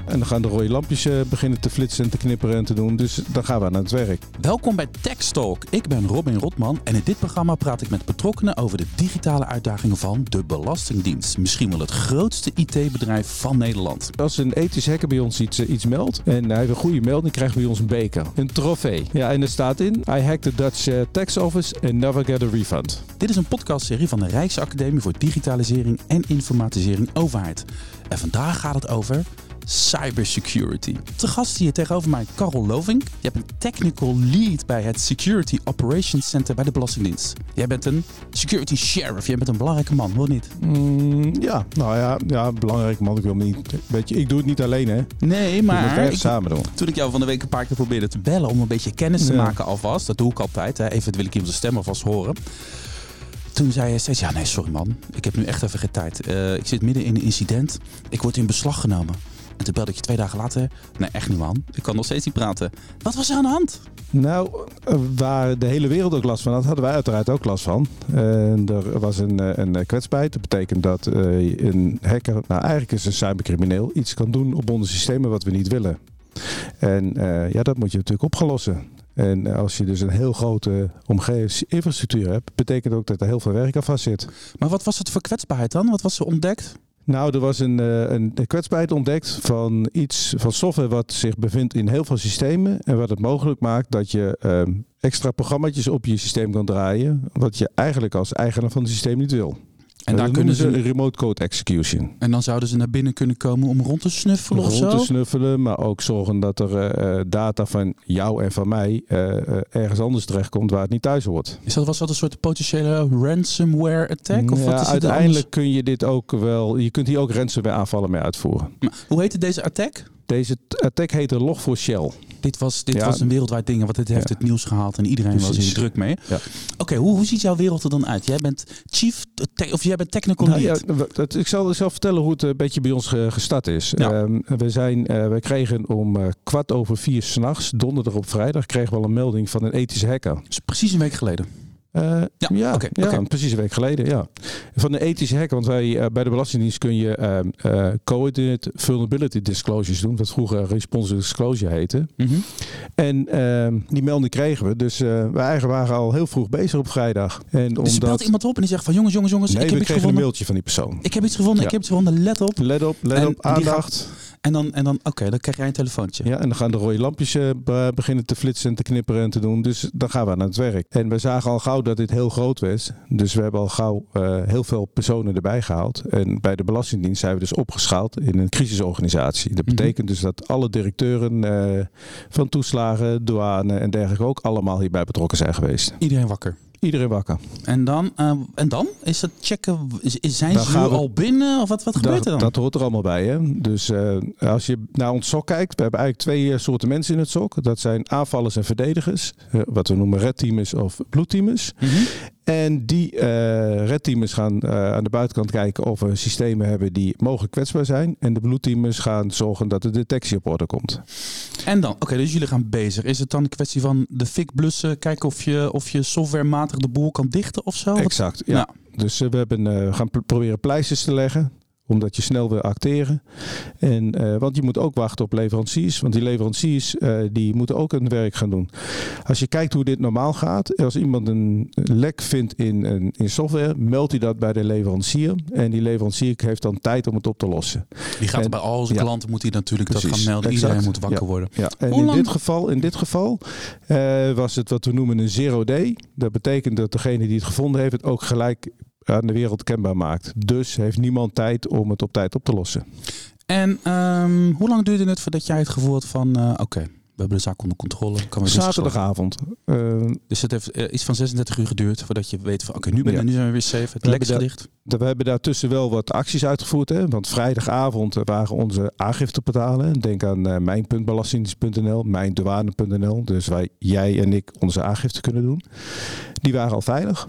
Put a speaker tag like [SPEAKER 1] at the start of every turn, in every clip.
[SPEAKER 1] En dan gaan de rode lampjes beginnen te flitsen en te knipperen en te doen. Dus dan gaan we aan het werk.
[SPEAKER 2] Welkom bij TechStalk. Ik ben Robin Rotman en in dit programma praat ik met betrokkenen over de digitale uitdagingen van de Belastingdienst. Misschien wel het grootste IT-bedrijf van Nederland.
[SPEAKER 1] Als een ethisch hacker bij ons iets meldt en hij heeft een goede melding, krijgt bij ons een beker. Een trofee. Ja, en er staat in, I hacked the Dutch tax office and never get a refund.
[SPEAKER 2] Dit is een podcastserie van de Rijksacademie voor Digitalisering en Informatisering Overheid. En vandaag gaat het over cybersecurity. Te gast hier tegenover mij Karel Lovink. Jij bent technical lead bij het Security Operations Center bij de Belastingdienst. Jij bent een security sheriff. Jij bent een belangrijke man, hoor niet?
[SPEAKER 1] Ja, belangrijke man. Ik wil me niet. Weet je, ik doe het niet alleen, hè?
[SPEAKER 2] Nee, maar
[SPEAKER 1] samen doen.
[SPEAKER 2] Toen ik jou van de week een paar keer probeerde te bellen om een beetje kennis te maken alvast, dat doe ik altijd. Hè. Even wil ik iemand zijn stem alvast horen. Toen zei hij steeds, ja nee, sorry man, ik heb nu echt even geen tijd. Ik zit midden in een incident, ik word in beslag genomen. En toen belde ik je 2 dagen later, nee echt niet man, ik kan nog steeds niet praten. Wat was er aan de hand?
[SPEAKER 1] Nou, waar de hele wereld ook last van had, hadden wij uiteraard ook last van. Er was een kwetsbaarheid. Dat betekent dat een hacker, nou eigenlijk is een cybercrimineel, iets kan doen op onze systemen wat we niet willen. En dat moet je natuurlijk opgelossen. En als je dus een heel grote infrastructuur hebt, betekent ook dat er heel veel werk aan vast zit.
[SPEAKER 2] Maar wat was het voor kwetsbaarheid dan? Wat was er ontdekt?
[SPEAKER 1] Nou, er was een kwetsbaarheid ontdekt van van software wat zich bevindt in heel veel systemen. En wat het mogelijk maakt dat je extra programma's op je systeem kan draaien. Wat je eigenlijk als eigenaar van het systeem niet wil.
[SPEAKER 2] En daar kunnen ze
[SPEAKER 1] een remote code execution.
[SPEAKER 2] En dan zouden ze naar binnen kunnen komen om rond te snuffelen of zo?
[SPEAKER 1] Rond te snuffelen, maar ook zorgen dat er data van jou en van mij ergens anders terechtkomt waar het niet thuis hoort.
[SPEAKER 2] Was dat een soort potentiële ransomware attack? Of wat is
[SPEAKER 1] uiteindelijk kun je dit ook wel. Je kunt hier ook ransomware aanvallen mee uitvoeren.
[SPEAKER 2] Maar hoe heette deze attack?
[SPEAKER 1] Deze attack heette Log4Shell.
[SPEAKER 2] Dit was een wereldwijd ding, want dit heeft het nieuws gehaald en iedereen was hier druk mee. Ja. Oké, hoe ziet jouw wereld er dan uit? Jij bent jij bent technical lead.
[SPEAKER 1] Ja, ik zal vertellen hoe het een beetje bij ons gestart is. Ja. We kregen om 4:15 s'nachts, donderdag op vrijdag, kregen we al een melding van een ethische hacker.
[SPEAKER 2] Dus precies een week geleden.
[SPEAKER 1] Precies een week geleden, ja. Van de ethische hacker, want wij bij de Belastingdienst kun je coordinate vulnerability disclosures doen, wat vroeger responsive disclosure heette. Mm-hmm. En die melding kregen we, dus wij waren al heel vroeg bezig op vrijdag. En
[SPEAKER 2] dus belt iemand op en die zegt van jongens,
[SPEAKER 1] nee, we kregen een mailtje van die persoon.
[SPEAKER 2] Ik heb iets gevonden, let op.
[SPEAKER 1] Let op, aandacht.
[SPEAKER 2] En dan krijg jij een telefoontje.
[SPEAKER 1] Ja, en dan gaan de rode lampjes beginnen te flitsen en te knipperen en te doen. Dus dan gaan we aan het werk. En we zagen al gauw dat dit heel groot was. Dus we hebben al gauw heel veel personen erbij gehaald. En bij de Belastingdienst zijn we dus opgeschaald in een crisisorganisatie. Dat betekent dus dat alle directeuren van toeslagen, douane en dergelijke ook allemaal hierbij betrokken zijn geweest.
[SPEAKER 2] Iedereen wakker.
[SPEAKER 1] Iedereen wakker.
[SPEAKER 2] En dan? Is het checken? Zijn ze nu al binnen? Of wat gebeurt er dan?
[SPEAKER 1] Dat hoort er allemaal bij. Hè? Dus als je naar ons SOC kijkt, we hebben eigenlijk 2 soorten mensen in het SOC. Dat zijn aanvallers en verdedigers. Wat we noemen red teamers of blue teamers. Mm-hmm. En die red teamers gaan aan de buitenkant kijken of we systemen hebben die mogelijk kwetsbaar zijn. En de blue teamers gaan zorgen dat de detectie op orde komt.
[SPEAKER 2] En dan? Oké, dus jullie gaan bezig. Is het dan een kwestie van de fik blussen? Kijken of je softwarematig de boel kan dichten of zo?
[SPEAKER 1] Exact, ja. Dus we gaan proberen pleisters te leggen. Omdat je snel wil acteren. Want je moet ook wachten op leveranciers. Want die leveranciers die moeten ook hun werk gaan doen. Als je kijkt hoe dit normaal gaat. Als iemand een lek vindt in software. Meldt hij dat bij de leverancier. En die leverancier heeft dan tijd om het op te lossen.
[SPEAKER 2] Die gaat bij al zijn klanten moet hij natuurlijk dat gaan melden. Exact. Iedereen moet wakker worden.
[SPEAKER 1] Ja. En in dit geval was het wat we noemen een zero day. Dat betekent dat degene die het gevonden heeft het ook gelijk aan de wereld kenbaar maakt. Dus heeft niemand tijd om het op tijd op te lossen.
[SPEAKER 2] En hoe lang duurde het voordat jij het gevoel had van we hebben de zaak onder controle?
[SPEAKER 1] Zaterdagavond.
[SPEAKER 2] Dus het heeft iets van 36 uur geduurd voordat je weet van nu zijn we weer safe. Het lek is gedicht.
[SPEAKER 1] We hebben daartussen wel wat acties uitgevoerd. Hè? Want vrijdagavond waren onze aangifteportalen. Denk aan mijn.belastingdienst.nl, mijndouane.nl. Dus jij en ik onze aangifte kunnen doen. Die waren al veilig.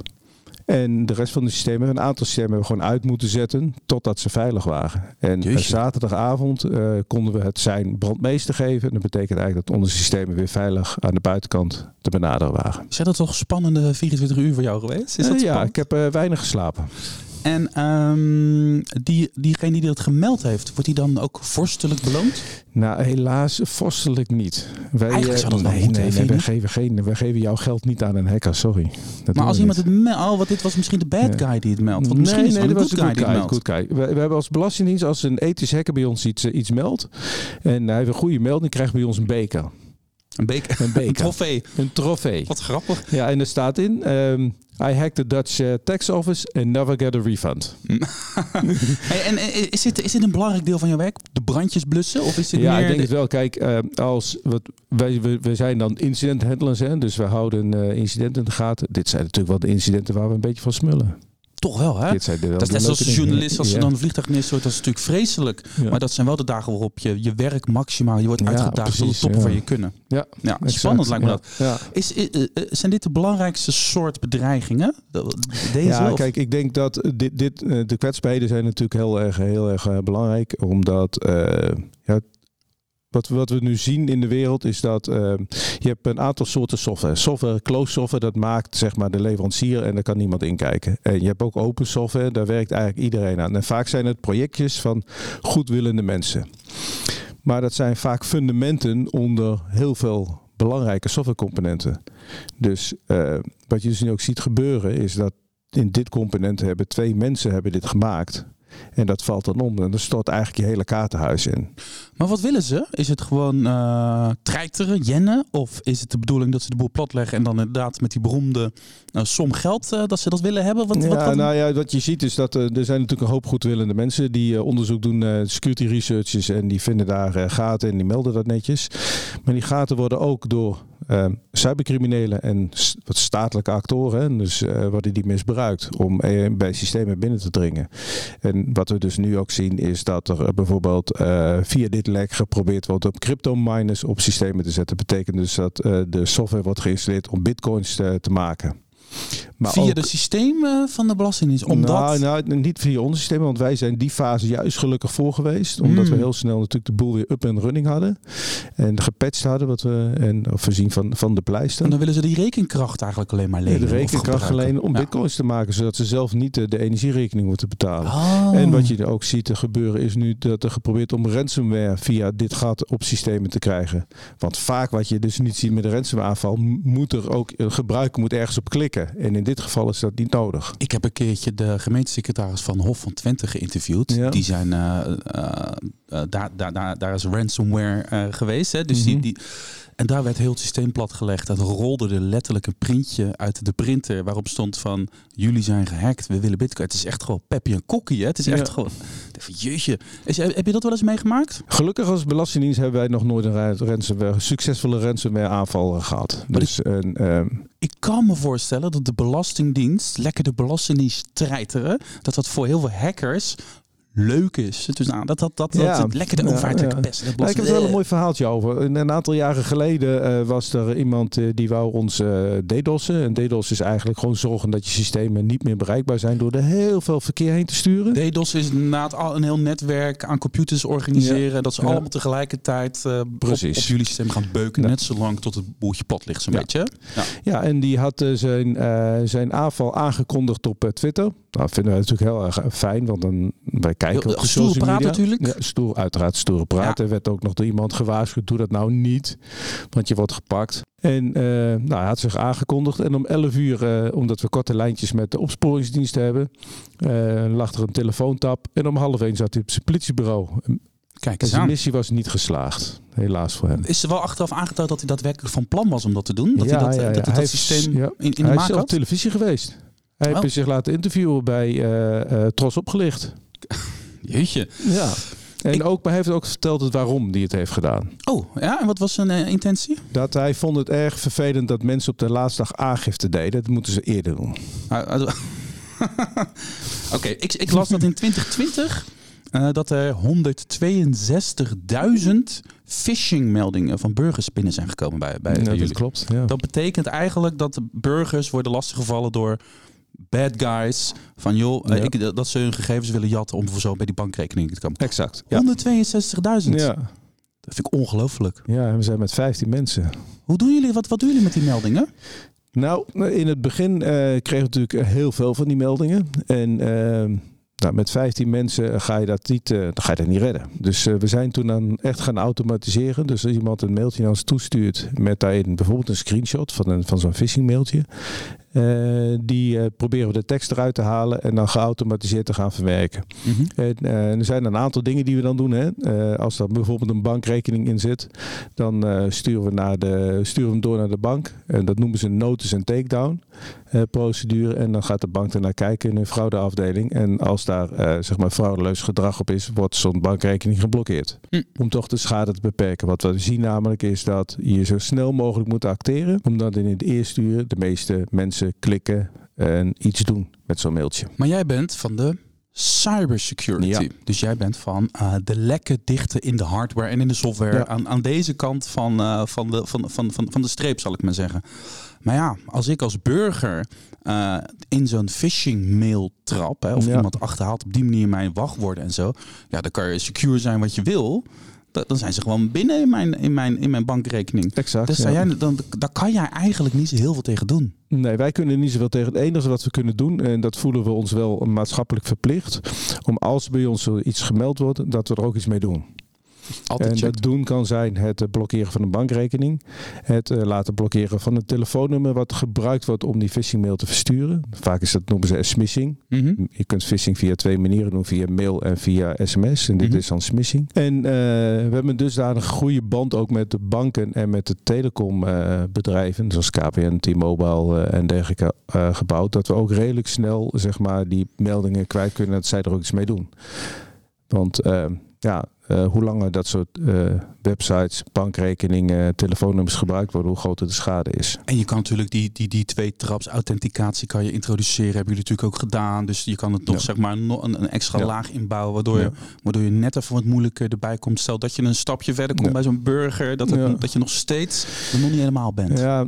[SPEAKER 1] En de rest van de systemen, een aantal systemen hebben we gewoon uit moeten zetten totdat ze veilig waren. En zaterdagavond konden we het zijn brandmeester geven. En dat betekent eigenlijk dat onze systemen weer veilig aan de buitenkant te benaderen waren.
[SPEAKER 2] Zijn dat toch spannende 24 uur voor jou geweest? Is dat
[SPEAKER 1] ja, ik heb weinig geslapen.
[SPEAKER 2] En diegene die dat gemeld heeft, wordt hij dan ook vorstelijk beloond?
[SPEAKER 1] Nou, helaas vorstelijk niet.
[SPEAKER 2] Eigenlijk zou dat wel moeten,
[SPEAKER 1] wij geven jouw geld niet aan een hacker, sorry.
[SPEAKER 2] Maar als iemand het meldt, want dit was misschien de bad guy die het meldt. Want misschien is het wel een good guy die het meldt.
[SPEAKER 1] We hebben als Belastingdienst, als een ethisch hacker bij ons iets meldt en hij heeft een goede melding, krijgt bij ons een beker.
[SPEAKER 2] Een beker.
[SPEAKER 1] Een
[SPEAKER 2] trofee.
[SPEAKER 1] Een trofee.
[SPEAKER 2] Wat grappig.
[SPEAKER 1] Ja, en er staat in... I hacked the Dutch tax office and never get a refund.
[SPEAKER 2] Hey, en is dit een belangrijk deel van jouw werk? De brandjes blussen? Of is dit meer
[SPEAKER 1] ik denk het wel. Kijk, wij zijn dan incident handlers. Hè, dus we houden incidenten in de gaten. Dit zijn natuurlijk wel de incidenten waar we een beetje van smullen.
[SPEAKER 2] Toch wel, hè? Dat is net zoals de journalist, als ze dan een vliegtuig neerstort, dat is natuurlijk vreselijk. Ja. Maar dat zijn wel de dagen waarop je werk maximaal, je wordt uitgedaagd tot de toppen van je kunnen.
[SPEAKER 1] Ja,
[SPEAKER 2] spannend lijkt me dat.
[SPEAKER 1] Ja.
[SPEAKER 2] Zijn dit de belangrijkste soort bedreigingen?
[SPEAKER 1] Kijk, ik denk dat de kwetsbaarheden zijn natuurlijk heel erg belangrijk, omdat wat we nu zien in de wereld is dat je hebt een aantal soorten software. Software, closed software, dat maakt zeg maar de leverancier en daar kan niemand in kijken. En je hebt ook open software, daar werkt eigenlijk iedereen aan. En vaak zijn het projectjes van goedwillende mensen. Maar dat zijn vaak fundamenten onder heel veel belangrijke softwarecomponenten. Dus wat je dus nu ook ziet gebeuren is dat in dit component hebben 2 mensen dit gemaakt. En dat valt dan om. En dan stort eigenlijk je hele kaartenhuis in.
[SPEAKER 2] Maar wat willen ze? Is het gewoon treiteren, jennen? Of is het de bedoeling dat ze de boel platleggen en dan inderdaad met die beroemde som geld dat ze dat willen hebben? Wat
[SPEAKER 1] je ziet is dat er zijn natuurlijk een hoop goedwillende mensen die onderzoek doen, security researchers, en die vinden daar gaten en die melden dat netjes. Maar die gaten worden ook door cybercriminelen en wat statelijke actoren, dus worden die misbruikt om bij systemen binnen te dringen. En wat we dus nu ook zien is dat er bijvoorbeeld via dit lek geprobeerd wordt om crypto miners op systemen te zetten. Dat betekent dus dat de software wordt geïnstalleerd om bitcoins te maken.
[SPEAKER 2] Maar via ook de systemen van de Belastingdienst?
[SPEAKER 1] Nou, niet via ons systeem, want wij zijn die fase juist gelukkig voor geweest. Omdat we heel snel natuurlijk de boel weer up en running hadden. En gepatcht hadden, voorzien van de pleister.
[SPEAKER 2] En dan willen ze die rekenkracht eigenlijk alleen maar lenen?
[SPEAKER 1] De rekenkracht lenen om bitcoins te maken, zodat ze zelf niet de energierekening moeten betalen. En wat je er ook ziet gebeuren is nu dat er geprobeerd om ransomware via dit gat op systemen te krijgen. Want vaak wat je dus niet ziet met de ransomware aanval, moet er ook een gebruiker moet ergens op klikken. En in dit geval is dat niet nodig. Ik
[SPEAKER 2] heb een keertje de gemeentesecretaris van Hof van Twente geïnterviewd. Ja. Die zijn daar is ransomware geweest. Hè? Dus en daar werd heel het systeem platgelegd. Dat rolde er letterlijk een printje uit de printer waarop stond van: jullie zijn gehackt, we willen bitcoin. Het is echt gewoon peppy en kokkie. Hè? Het is echt gewoon... Jeetje. Heb je dat wel eens meegemaakt?
[SPEAKER 1] Gelukkig als Belastingdienst hebben wij nog nooit een succesvolle ransomware aanval gehad. Dus,
[SPEAKER 2] ik kan me voorstellen dat de Belastingdienst, lekker de Belastingdienst treiteren, dat voor heel veel hackers leuk is. Dus lekker de overheid lekker best.
[SPEAKER 1] Ik heb er wel een mooi verhaaltje over. Een aantal jaren geleden was er iemand die wou ons DDoS'en. En DDoS is eigenlijk gewoon zorgen dat je systemen niet meer bereikbaar zijn door er heel veel verkeer heen te sturen.
[SPEAKER 2] DDoS is inderdaad een heel netwerk aan computers organiseren. Ja. Dat ze allemaal tegelijkertijd op jullie systeem gaan beuken. Ja. Net zolang tot het boeltje plat ligt zo'n beetje.
[SPEAKER 1] Ja, en die had zijn aanval aangekondigd op Twitter. Nou, vinden wij natuurlijk heel erg fijn, want dan wij kijken op de
[SPEAKER 2] stoere praat natuurlijk.
[SPEAKER 1] Ja, uiteraard stoere praten. Er werd ook nog door iemand gewaarschuwd, doe dat nou niet, want je wordt gepakt. En hij had zich aangekondigd. En om 11 uur, omdat we korte lijntjes met de opsporingsdienst hebben, lag er een telefoontap. En om 12:30 zat hij op zijn politiebureau.
[SPEAKER 2] Kijk eens
[SPEAKER 1] zijn missie was niet geslaagd. Helaas voor hem.
[SPEAKER 2] Is er wel achteraf aangetoond dat hij daadwerkelijk van plan was om dat te doen? Dat hij dat systeem in de maak had?
[SPEAKER 1] Hij is op televisie geweest. Hij heeft zich laten interviewen bij Tros Opgelicht.
[SPEAKER 2] Jeetje.
[SPEAKER 1] Ja. En hij heeft ook verteld waarom hij het heeft gedaan.
[SPEAKER 2] Oh, ja. En wat was zijn intentie?
[SPEAKER 1] Dat hij vond het erg vervelend dat mensen op de laatste dag aangifte deden. Dat moeten ze eerder doen.
[SPEAKER 2] Oké, ik las dat in 2020... dat er 162.000 phishing-meldingen van burgers binnen zijn gekomen bij jullie.
[SPEAKER 1] Dat klopt. Ja.
[SPEAKER 2] Dat betekent eigenlijk dat de burgers worden lastiggevallen door bad guys. Van dat ze hun gegevens willen jatten om voor zo bij die bankrekening te komen.
[SPEAKER 1] Exact.
[SPEAKER 2] Ja. 162.000.
[SPEAKER 1] Ja.
[SPEAKER 2] Dat vind ik ongelooflijk.
[SPEAKER 1] Ja, we zijn met 15 mensen.
[SPEAKER 2] Hoe doen jullie, wat doen jullie met die meldingen?
[SPEAKER 1] Nou, in het begin kregen we natuurlijk heel veel van die meldingen. En met 15 mensen ga je dat niet redden. Dus we zijn toen dan echt gaan automatiseren. Dus als iemand een mailtje naar ons toestuurt met daarin bijvoorbeeld een screenshot van zo'n phishing mailtje. Die proberen we de tekst eruit te halen en dan geautomatiseerd te gaan verwerken. Mm-hmm. En er zijn een aantal dingen die we dan doen. Hè. Als er bijvoorbeeld een bankrekening in zit, dan sturen we hem door naar de bank. En dat noemen ze een notice and takedown procedure. En dan gaat de bank ernaar kijken in een fraudeafdeling. En als daar fraudeleus gedrag op is, wordt zo'n bankrekening geblokkeerd. Om toch de schade te beperken. Wat we zien namelijk is dat je zo snel mogelijk moet acteren. Omdat in het eerste uur de meeste mensen klikken en iets doen met zo'n mailtje.
[SPEAKER 2] Maar jij bent van de cybersecurity. Ja. Dus jij bent van de lekken dichten in de hardware en in de software. Ja. Aan deze kant van de streep, zal ik maar zeggen. Maar ja, als ik als burger in zo'n phishing mail trap, of iemand achterhaalt op die manier mijn wachtwoorden en zo, ja, dan kan je secure zijn wat je wil. Dan zijn ze gewoon binnen in mijn bankrekening.
[SPEAKER 1] Exact.
[SPEAKER 2] Dus daar kan jij eigenlijk niet zo heel veel tegen doen.
[SPEAKER 1] Nee, wij kunnen niet zoveel tegen. Het enige wat we kunnen doen, en dat voelen we ons wel maatschappelijk verplicht, om als bij ons iets gemeld wordt, dat we er ook iets mee doen. En dat doen kan zijn het blokkeren van een bankrekening. Het laten blokkeren van een telefoonnummer wat gebruikt wordt om die phishing mail te versturen. Vaak noemen ze smishing. Mm-hmm. Je kunt phishing via 2 manieren doen. Via mail en via sms. En dit is dan smishing. En we hebben dus daar een goede band ook met de banken en met de telecombedrijven. Zoals KPN, T-Mobile en dergelijke gebouwd. Dat we ook redelijk snel die meldingen kwijt kunnen. Dat zij er ook iets mee doen. Want hoe langer dat soort websites, bankrekeningen, telefoonnummers gebruikt worden, hoe groter de schade is.
[SPEAKER 2] En je kan natuurlijk die 2-traps authenticatie kan je introduceren, hebben jullie natuurlijk ook gedaan. Dus je kan het nog nog een extra laag inbouwen, waardoor je net even wat moeilijker erbij komt. Stel dat je een stapje verder komt bij zo'n burger, dat je nog steeds er nog niet helemaal bent.
[SPEAKER 1] Ja,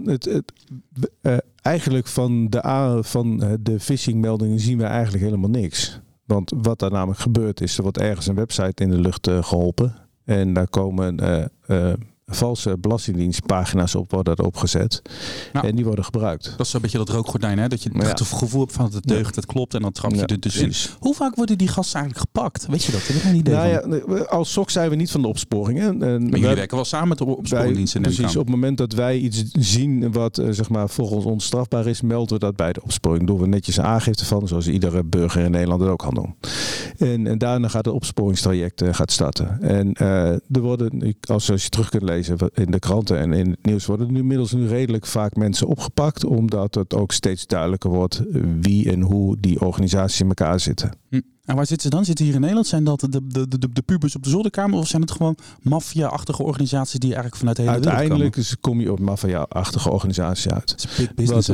[SPEAKER 1] eigenlijk van de phishing meldingen zien we eigenlijk helemaal niks. Want wat daar namelijk gebeurt is, er wordt ergens een website in de lucht geholpen. En daar komen valse belastingdienstpagina's op, worden erop gezet. Nou, en die worden gebruikt.
[SPEAKER 2] Dat is een beetje dat rookgordijn, hè? Dat je het gevoel hebt van het deugt, het klopt en dan trap je er dus in. Hoe vaak worden die gasten eigenlijk gepakt? Weet je dat? Heb ik geen idee van.
[SPEAKER 1] Als SOC zijn we niet van de opsporing. Hè?
[SPEAKER 2] Maar jullie werken wel samen met de opsporingdiensten.
[SPEAKER 1] Precies, op het moment dat wij iets zien wat volgens ons strafbaar is, melden we dat bij de opsporing. Doen we netjes een aangifte van, zoals iedere burger in Nederland dat ook kan doen. En daarna gaat het opsporingstraject starten. En er worden, als je terug kunt lezen in de kranten en in het nieuws, worden inmiddels redelijk vaak mensen opgepakt, omdat het ook steeds duidelijker wordt wie en hoe die organisaties in elkaar zitten.
[SPEAKER 2] En waar zitten ze dan? Zitten hier in Nederland? Zijn dat de pubers op de zolderkamer? Of zijn het gewoon maffia-achtige organisaties die eigenlijk vanuit de hele wereld komen?
[SPEAKER 1] Uiteindelijk kom je op maffia-achtige organisaties uit.
[SPEAKER 2] Het is big business.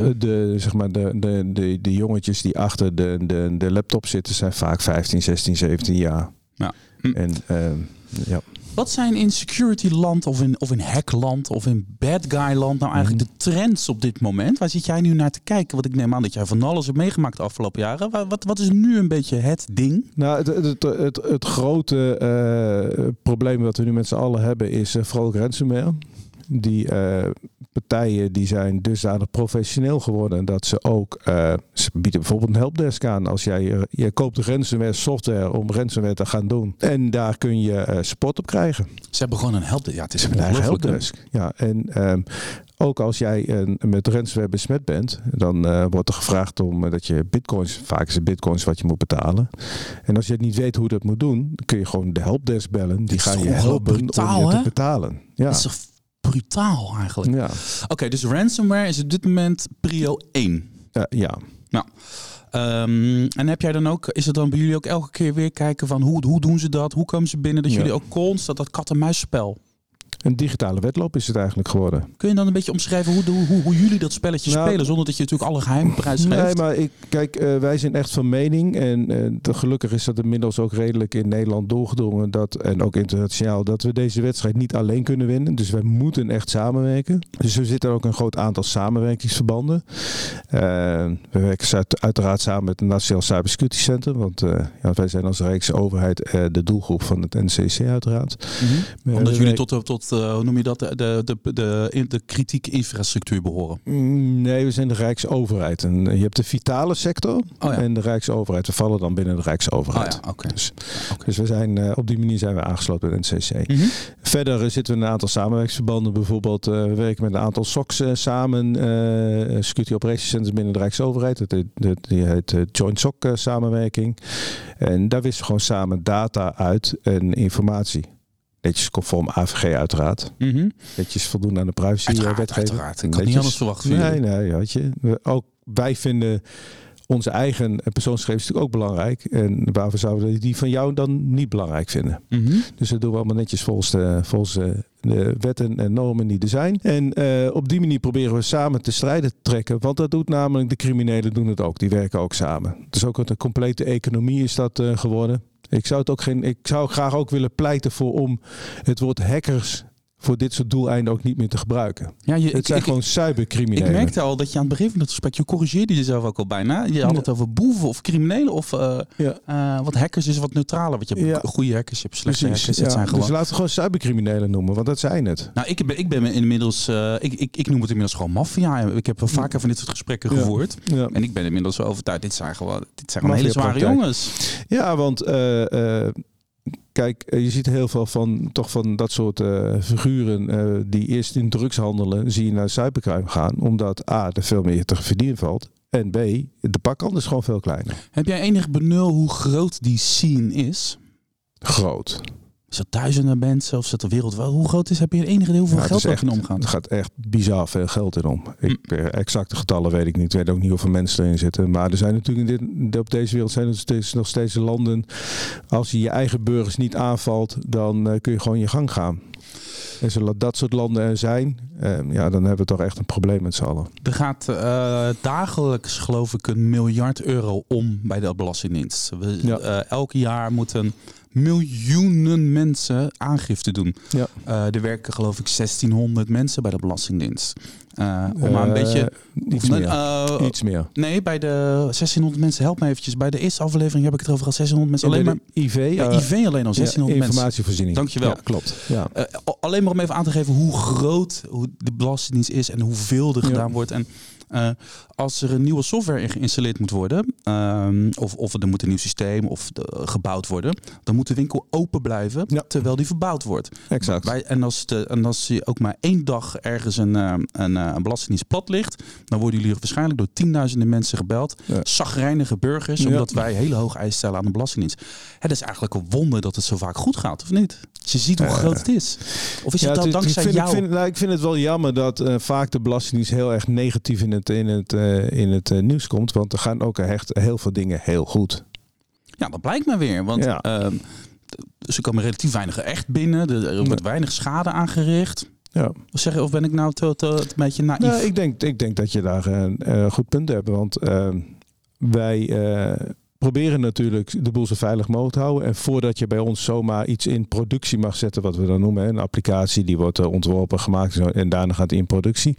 [SPEAKER 1] De jongetjes die achter de laptop zitten zijn vaak 15, 16, 17 jaar. Ja. En
[SPEAKER 2] Wat zijn in security land of in hackland of in bad guy land nou eigenlijk de trends op dit moment? Waar zit jij nu naar te kijken? Want ik neem aan dat jij van alles hebt meegemaakt de afgelopen jaren. Wat is nu een beetje het ding?
[SPEAKER 1] Nou, het grote probleem wat we nu met z'n allen hebben is vooral ransomware. Die partijen die zijn dusdanig professioneel geworden dat ze ook, ze bieden bijvoorbeeld een helpdesk aan. Als je koopt ransomware software om ransomware te gaan doen. En daar kun je support op krijgen.
[SPEAKER 2] Ze hebben gewoon een helpdesk. Ja, het is
[SPEAKER 1] een eigen helpdesk. Ja, en ook als jij met ransomware besmet bent, dan wordt er gevraagd om dat je bitcoins, vaak is het bitcoins wat je moet betalen. En als je niet weet hoe dat moet doen, dan kun je gewoon de helpdesk bellen. Die gaan je helpen om je te betalen. Ja.
[SPEAKER 2] Dat is brutaal eigenlijk.
[SPEAKER 1] Ja.
[SPEAKER 2] Oké, dus ransomware is op dit moment prio 1.
[SPEAKER 1] Ja.
[SPEAKER 2] Nou, en heb jij dan ook, is het dan bij jullie ook elke keer weer kijken van hoe doen ze dat? Hoe komen ze binnen? Dat jullie ook constant dat kat-en-muisspel.
[SPEAKER 1] Een digitale wedloop is het eigenlijk geworden.
[SPEAKER 2] Kun je dan een beetje omschrijven hoe jullie dat spelletje spelen, zonder dat je natuurlijk alle geheimen prijsgeeft?
[SPEAKER 1] Nee, maar wij zijn echt van mening en gelukkig is dat inmiddels ook redelijk in Nederland doorgedrongen en ook internationaal, dat we deze wedstrijd niet alleen kunnen winnen. Dus wij moeten echt samenwerken. Dus er zit er ook een groot aantal samenwerkingsverbanden. We werken uiteraard samen met het Nationaal Cybersecurity Center, want wij zijn als Rijksoverheid de doelgroep van het NCC uiteraard.
[SPEAKER 2] Omdat jullie tot hoe noem je dat, de kritieke infrastructuur behoren?
[SPEAKER 1] Nee, we zijn de Rijksoverheid. En je hebt de vitale sector en de Rijksoverheid. We vallen dan binnen de Rijksoverheid. Dus we zijn, op die manier zijn we aangesloten bij de NCC. Mm-hmm. Verder zitten we in een aantal samenwerkingsverbanden. Bijvoorbeeld, we werken met een aantal SOCs samen. Security Operations Centers binnen de Rijksoverheid. Die heet Joint SOC samenwerking. En daar wisten we gewoon samen data uit en informatie. Netjes conform AVG uiteraard. Mm-hmm. Netjes voldoen aan de privacywetgeving.
[SPEAKER 2] Uiteraard. Ik had niet anders verwacht.
[SPEAKER 1] Nee, weet je. Wij vinden onze eigen persoonsgegevens natuurlijk ook belangrijk. En waarvoor zouden we die van jou dan niet belangrijk vinden? Mm-hmm. Dus dat doen we allemaal netjes volgens de wetten en normen die er zijn. En op die manier proberen we samen te strijden trekken. Want dat doet namelijk de criminelen doen het ook. Die werken ook samen. Dus ook een complete economie is dat geworden. Ik zou graag ook willen pleiten voor om het woord hackers voor dit soort doeleinden ook niet meer te gebruiken. Ja, het zijn gewoon cybercriminelen.
[SPEAKER 2] Ik merkte al dat je aan het begin van het gesprek, je corrigeerde jezelf ook al bijna. Je had het over boeven of criminelen of wat hackers is wat neutraler. Want je hebt goede hackers, je hebt slechte hackers.
[SPEAKER 1] Ja. Zijn gewoon... Dus laten we gewoon cybercriminelen noemen, want dat zijn het.
[SPEAKER 2] Nou, ik ben inmiddels, ik noem het inmiddels gewoon maffia. Ik heb wel vaker van dit soort gesprekken gevoerd. Ja. En ik ben inmiddels zo overtuigd, dit zijn gewoon hele zware jongens.
[SPEAKER 1] Ja, want... Kijk, je ziet heel veel van dat soort figuren die eerst in drugs handelen, zie je naar cybercrime gaan. Omdat A, er veel meer te verdienen valt. En B, de pakkant is gewoon veel kleiner.
[SPEAKER 2] Heb jij enig benul hoe groot die scene is?
[SPEAKER 1] Groot.
[SPEAKER 2] Is dat duizenden mensen of is dat de wereld wel? Hoe groot is? Heb je een enige idee hoeveel geld er in omgaat?
[SPEAKER 1] Er gaat echt bizar veel geld in om. Exacte getallen weet ik niet. Ik weet ook niet hoeveel mensen erin zitten. Maar er zijn natuurlijk op deze wereld zijn er nog steeds landen. Als je eigen burgers niet aanvalt, dan kun je gewoon je gang gaan. En zodat dat soort landen er zijn, dan hebben we toch echt een probleem met z'n allen.
[SPEAKER 2] Er gaat dagelijks, geloof ik, €1 miljard om bij de Belastingdienst. Elk jaar moeten miljoenen mensen aangifte doen. Ja. Er werken, geloof ik, 1600 mensen bij de Belastingdienst. Om maar een beetje...
[SPEAKER 1] Iets meer.
[SPEAKER 2] Nee, bij de 1600 mensen, help me eventjes. Bij de eerste aflevering heb ik het over al 1600 mensen. Alleen maar
[SPEAKER 1] IV?
[SPEAKER 2] IV alleen al 1600 mensen.
[SPEAKER 1] Informatievoorziening.
[SPEAKER 2] Dankjewel.
[SPEAKER 1] Ja, klopt. Ja.
[SPEAKER 2] Alleen maar om even aan te geven hoe groot de Belastingdienst is en hoeveel er gedaan wordt. En als er een nieuwe software geïnstalleerd moet worden, of er moet een nieuw systeem gebouwd worden, dan moet de winkel open blijven terwijl die verbouwd wordt.
[SPEAKER 1] Exact.
[SPEAKER 2] En als je ook maar 1 dag ergens een belastingdienst plat ligt, dan worden jullie waarschijnlijk door tienduizenden mensen gebeld. Ja. Chagrijnige burgers, omdat wij hele hoge eisen stellen aan de Belastingdienst. Het is eigenlijk een wonder dat het zo vaak goed gaat, of niet? Je ziet hoe groot het is. Of is het dan dankzij jou?
[SPEAKER 1] Ik vind het wel jammer dat vaak de Belastingdienst heel erg negatief in het nieuws komt. Want er gaan ook echt heel veel dingen heel goed.
[SPEAKER 2] Ja, dat blijkt maar weer. Want ze komen relatief weinig echt binnen. Er wordt weinig schade aangericht. Ja. Of ben ik nou een beetje naïef?
[SPEAKER 1] Nou, ik denk dat je daar een goed punt hebt. Want wij proberen natuurlijk de boel zo veilig mogelijk te houden. En voordat je bij ons zomaar iets in productie mag zetten, wat we dan noemen, een applicatie die wordt ontworpen, gemaakt en daarna gaat in productie.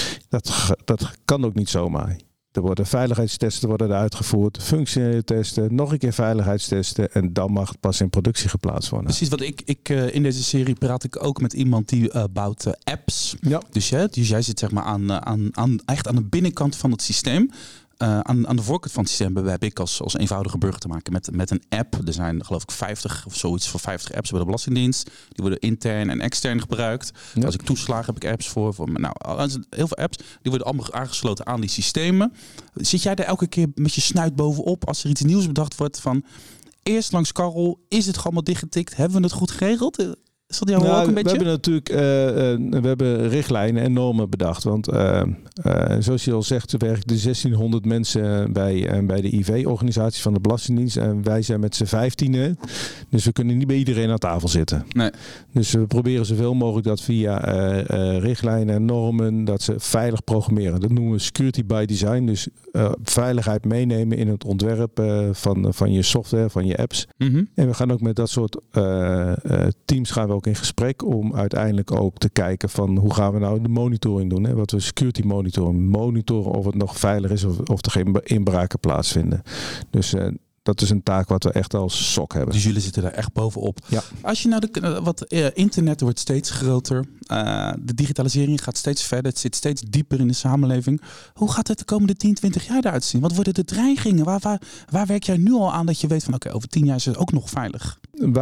[SPEAKER 1] Dat kan ook niet zomaar. Er worden veiligheidstesten worden uitgevoerd, functionele testen, nog een keer veiligheidstesten en dan mag het pas in productie geplaatst worden.
[SPEAKER 2] Precies, want ik in deze serie praat ik ook met iemand die bouwt apps. Ja. Dus jij zit zeg maar echt aan de binnenkant van het systeem. Aan de voorkant van het systeem heb ik als eenvoudige burger te maken met een app. Er zijn geloof ik 50 of zoiets voor 50 apps bij de Belastingdienst. Die worden intern en extern gebruikt. Ja. Als ik toeslag heb ik apps voor heel veel apps. Die worden allemaal aangesloten aan die systemen. Zit jij er elke keer met je snuit bovenop als er iets nieuws bedacht wordt van eerst langs Karel, is het allemaal dichtgetikt? Hebben we het goed geregeld? Is dat jou ook een beetje?
[SPEAKER 1] We hebben natuurlijk we hebben richtlijnen en normen bedacht. Want zoals je al zegt, er werken 1600 mensen bij de IV-organisatie van de Belastingdienst. En wij zijn met z'n 15. Dus we kunnen niet bij iedereen aan tafel zitten. Nee. Dus we proberen zoveel mogelijk dat via richtlijnen en normen, dat ze veilig programmeren. Dat noemen we security by design. Dus veiligheid meenemen in het ontwerp van je software, van je apps. Mm-hmm. En we gaan ook met dat soort teams gaan we ook in gesprek om uiteindelijk ook te kijken van hoe gaan we nou de monitoring doen. Hè? Wat we security monitoren of het nog veilig is of er geen inbraken plaatsvinden. Dus dat is een taak wat we echt als SOC hebben.
[SPEAKER 2] Dus jullie zitten daar echt bovenop.
[SPEAKER 1] Ja.
[SPEAKER 2] Als je nou internet wordt steeds groter. De digitalisering gaat steeds verder. Het zit steeds dieper in de samenleving. Hoe gaat het de komende 10, 20 jaar eruit zien? Wat worden de dreigingen? Waar werk jij nu al aan dat je weet van oké, over 10 jaar is het ook nog veilig?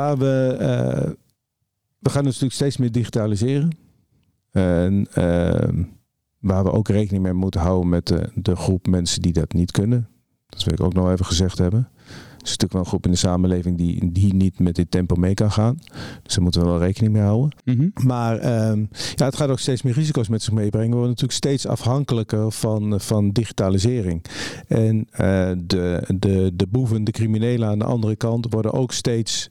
[SPEAKER 1] We gaan natuurlijk steeds meer digitaliseren. En waar we ook rekening mee moeten houden met de groep mensen die dat niet kunnen. Dat wil ik ook nog even gezegd hebben. Er is natuurlijk wel een groep in de samenleving die niet met dit tempo mee kan gaan. Dus daar moeten we wel rekening mee houden.
[SPEAKER 2] Mm-hmm.
[SPEAKER 1] Maar het gaat ook steeds meer risico's met zich meebrengen. We worden natuurlijk steeds afhankelijker van digitalisering. En de boeven, de criminelen aan de andere kant worden ook steeds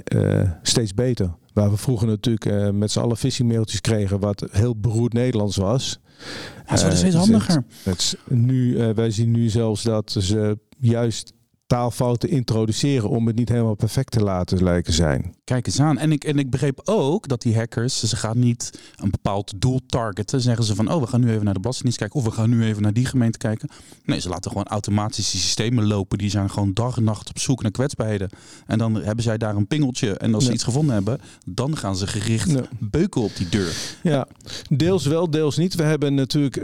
[SPEAKER 1] beter. Waar we vroeger natuurlijk met z'n allen phishingmailtjes kregen, wat heel beroerd Nederlands was.
[SPEAKER 2] Ja, ze worden steeds handiger.
[SPEAKER 1] Wij zien nu zelfs dat ze juist taalfouten introduceren om het niet helemaal perfect te laten lijken zijn.
[SPEAKER 2] Kijk eens aan. En ik begreep ook dat die hackers, ze gaan niet een bepaald doel targeten. Zeggen ze van, we gaan nu even naar de Belastingdienst kijken of we gaan nu even naar die gemeente kijken. Nee, ze laten gewoon automatische systemen lopen. Die zijn gewoon dag en nacht op zoek naar kwetsbaarheden. En dan hebben zij daar een pingeltje. En als ze iets gevonden hebben, dan gaan ze gericht beuken op die deur. Ja,
[SPEAKER 1] deels wel, deels niet. We hebben natuurlijk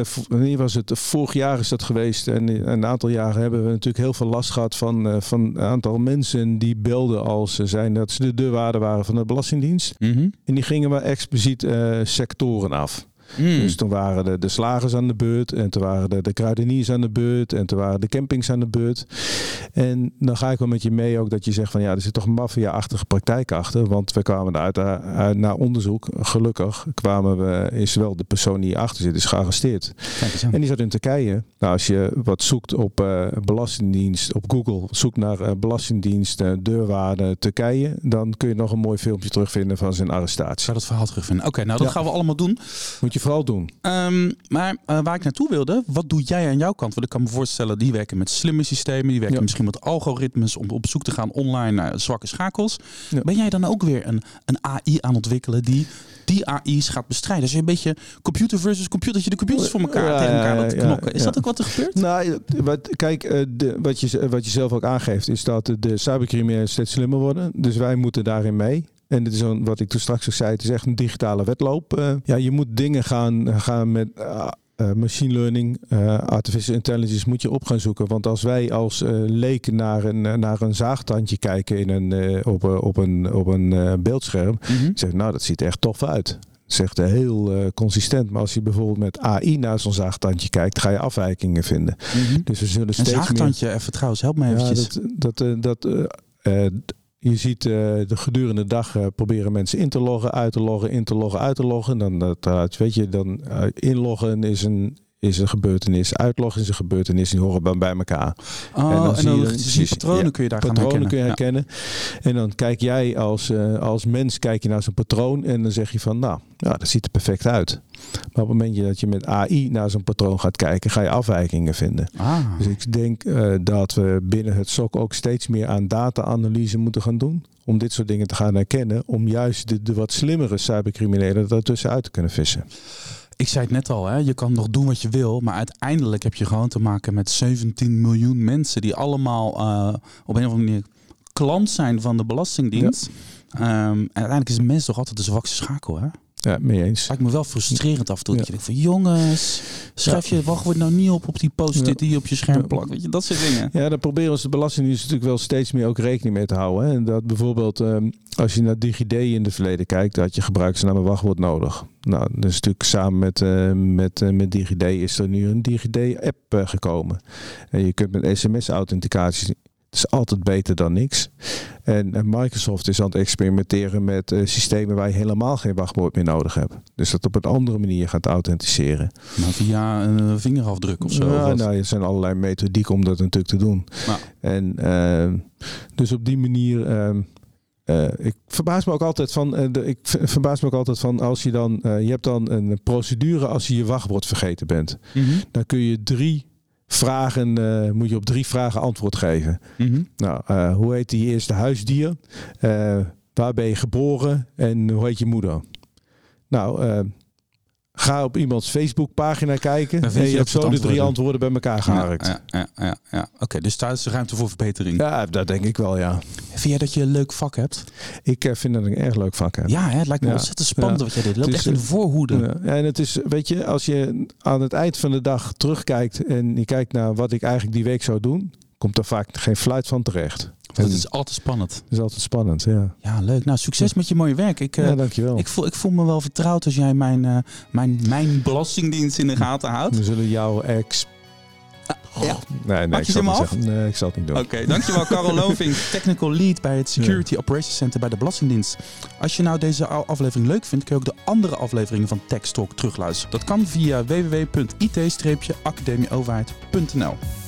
[SPEAKER 1] vorig jaar is dat geweest. En een aantal jaren hebben we natuurlijk heel veel last gehad van een aantal mensen die belden als zijn dat ze de deurwaarder waren van de Belastingdienst.
[SPEAKER 2] Mm-hmm.
[SPEAKER 1] En die gingen maar expliciet sectoren af. Dus toen waren de slagers aan de beurt. En toen waren de kruideniers aan de beurt. En toen waren de campings aan de beurt. En dan ga ik wel met je mee ook dat je zegt van er zit toch een maffia-achtige praktijk achter. Want we kwamen uit na onderzoek. Gelukkig is wel de persoon die achter zit is gearresteerd. En die zat in Turkije. Nou, als je wat zoekt op Belastingdienst op Google. Zoek naar Belastingdienst deurwaarde Turkije. Dan kun je nog een mooi filmpje terugvinden van zijn arrestatie.
[SPEAKER 2] Zou dat verhaal terugvinden? Oké, nou dat gaan we allemaal doen.
[SPEAKER 1] Moet je vooral doen.
[SPEAKER 2] Maar waar ik naartoe wilde, wat doe jij aan jouw kant? Want ik kan me voorstellen, die werken met slimme systemen. Die werken misschien met algoritmes om op zoek te gaan online naar zwakke schakels. Ja. Ben jij dan ook weer een AI aan ontwikkelen die AI's gaat bestrijden? Dus een beetje computer versus computer, dat je de computers voor elkaar tegen elkaar laat knokken. Is dat ook wat er gebeurt?
[SPEAKER 1] Nou, wat je zelf ook aangeeft, is dat de cybercriminelen steeds slimmer worden. Dus wij moeten daarin mee. En dit is wat ik toen straks ook zei, het is echt een digitale wedloop. Je moet dingen gaan met machine learning, artificial intelligence moet je op gaan zoeken. Want als wij als leek naar een zaagtandje kijken op een beeldscherm, zeg nou, dat ziet er echt tof uit. Het is echt heel consistent. Maar als je bijvoorbeeld met AI naar zo'n zaagtandje kijkt, ga je afwijkingen vinden. Dus we zullen steeds
[SPEAKER 2] een zaagtandje, even trouwens, help me eventjes.
[SPEAKER 1] Je ziet de gedurende dag proberen mensen in te loggen, uit te loggen, in te loggen, uit te loggen. Dan inloggen is een gebeurtenis, uitloggen is een gebeurtenis, die horen dan bij elkaar.
[SPEAKER 2] En dan zie je patronen kun je daar gaan herkennen.
[SPEAKER 1] Kun je herkennen. Ja. En dan kijk jij als mens naar zo'n patroon en dan zeg je van, nou, dat ziet er perfect uit. Maar op het moment dat je met AI naar zo'n patroon gaat kijken, ga je afwijkingen vinden. Dus ik denk dat we binnen het SOC ook steeds meer aan data-analyse moeten gaan doen. Om dit soort dingen te gaan herkennen. Om juist de wat slimmere cybercriminelen daartussenuit te kunnen vissen.
[SPEAKER 2] Ik zei het net al, je kan nog doen wat je wil. Maar uiteindelijk heb je gewoon te maken met 17 miljoen mensen. Die allemaal op een of andere manier klant zijn van de Belastingdienst. Ja. En uiteindelijk is de mens toch altijd de zwakste schakel, hè?
[SPEAKER 1] Ja, mee eens.
[SPEAKER 2] Lijkt me wel frustrerend af en toe. Dat je denkt van jongens, schrijf je wachtwoord nou niet op die post-it die je op je scherm plakt. Weet je, dat soort dingen.
[SPEAKER 1] Ja, daar proberen we de Belastingdienst natuurlijk wel steeds meer ook rekening mee te houden. Hè. Dat bijvoorbeeld als je naar DigiD in het verleden kijkt, had je gebruikersnaam en wachtwoord nodig. Nou, dus natuurlijk samen met DigiD is er nu een DigiD-app gekomen. En je kunt met sms-authenticatie. Het is altijd beter dan niks. En Microsoft is aan het experimenteren met systemen waar je helemaal geen wachtwoord meer nodig hebt. Dus dat op een andere manier gaat authenticeren.
[SPEAKER 2] Nou, via een vingerafdruk of zo?
[SPEAKER 1] Er zijn allerlei methodieken om dat natuurlijk te doen. Nou. En dus op die manier... ik verbaas me ook altijd van als je dan... je hebt dan een procedure als je wachtwoord vergeten bent. Dan kun je moet je op 3 vragen antwoord geven. Nou, hoe heet je eerste huisdier? Waar ben je geboren? En hoe heet je moeder? Nou, Ga op iemands Facebookpagina kijken.
[SPEAKER 2] Dan vind
[SPEAKER 1] En
[SPEAKER 2] je
[SPEAKER 1] je hebt
[SPEAKER 2] ook
[SPEAKER 1] zo
[SPEAKER 2] wat
[SPEAKER 1] de 3
[SPEAKER 2] antwoorden.
[SPEAKER 1] antwoorden bij elkaar geharkt.
[SPEAKER 2] Ja. Oké, dus daar is ruimte voor verbetering.
[SPEAKER 1] Ja, dat denk ik wel, ja.
[SPEAKER 2] Vind jij dat je een leuk vak hebt?
[SPEAKER 1] Ik vind dat ik een erg leuk vak heb.
[SPEAKER 2] Ja, hè? Het lijkt me
[SPEAKER 1] Ja.
[SPEAKER 2] ontzettend spannend wat jij deed. Je loopt
[SPEAKER 1] Het
[SPEAKER 2] echt
[SPEAKER 1] is,
[SPEAKER 2] in de voorhoede.
[SPEAKER 1] Ja, en het is, weet je, als je aan het eind van de dag terugkijkt en je kijkt naar wat ik eigenlijk die week zou doen, komt er vaak geen fluit van terecht.
[SPEAKER 2] Want het is altijd spannend.
[SPEAKER 1] Het is altijd spannend, ja.
[SPEAKER 2] Ja, leuk. Nou, succes met je mooie werk.
[SPEAKER 1] Ja, dankjewel.
[SPEAKER 2] Ik voel me wel vertrouwd als jij mijn belastingdienst in de gaten houdt.
[SPEAKER 1] We zullen jouw ex...
[SPEAKER 2] Ja.
[SPEAKER 1] Nee,
[SPEAKER 2] Maak
[SPEAKER 1] ik
[SPEAKER 2] je
[SPEAKER 1] zal
[SPEAKER 2] ze
[SPEAKER 1] het
[SPEAKER 2] maar
[SPEAKER 1] niet zeggen. Nee, ik zal het niet doen.
[SPEAKER 2] Oké, dankjewel Karel Lovink, Technical Lead bij het Security Operations Center bij de Belastingdienst. Als je nou deze aflevering leuk vindt, kun je ook de andere afleveringen van Tech Talk terugluisteren. Dat kan via www.it-academieoverheid.nl.